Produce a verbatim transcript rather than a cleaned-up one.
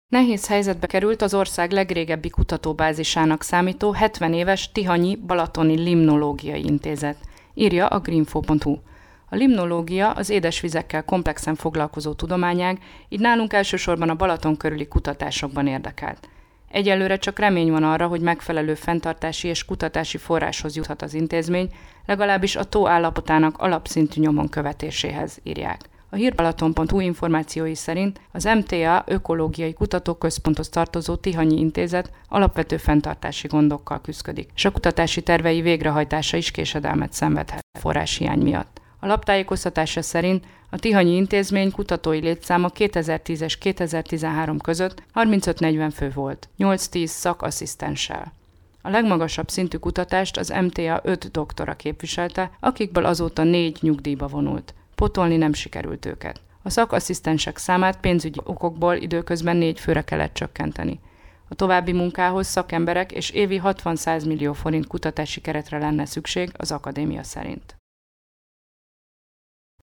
Nehéz helyzetbe került az ország legrégebbi kutatóbázisának számító hetven éves Tihanyi Balatoni Limnológiai Intézet, írja a greenfo pont hu. A limnológia az édesvizekkel komplexen foglalkozó tudományág, így nálunk elsősorban a Balaton körüli kutatásokban érdekelt. Egyelőre csak remény van arra, hogy megfelelő fenntartási és kutatási forráshoz juthat az intézmény, legalábbis a tó állapotának alapszintű nyomon követéséhez, írják. A hírbalaton pont hu információi szerint az em té á Ökológiai Kutatóközponthoz tartozó Tihanyi Intézet alapvető fenntartási gondokkal küszködik, és a kutatási tervei végrehajtása is késedelmet szenvedhet forráshiány miatt. A lap tájékoztatása szerint a Tihanyi Intézmény kutatói létszáma kétezer-tíz és kétezer-tizenhárom között harmincöt-negyven fő volt, nyolc-tíz szakasszisztenssel. A legmagasabb szintű kutatást az em té á öt doktora képviselte, akikből azóta négy nyugdíjba vonult. Pótolni nem sikerült őket. A szakasszisztensek számát pénzügyi okokból időközben négy főre kellett csökkenteni. A további munkához szakemberek és évi hatvan-száz millió forint kutatási keretre lenne szükség az akadémia szerint.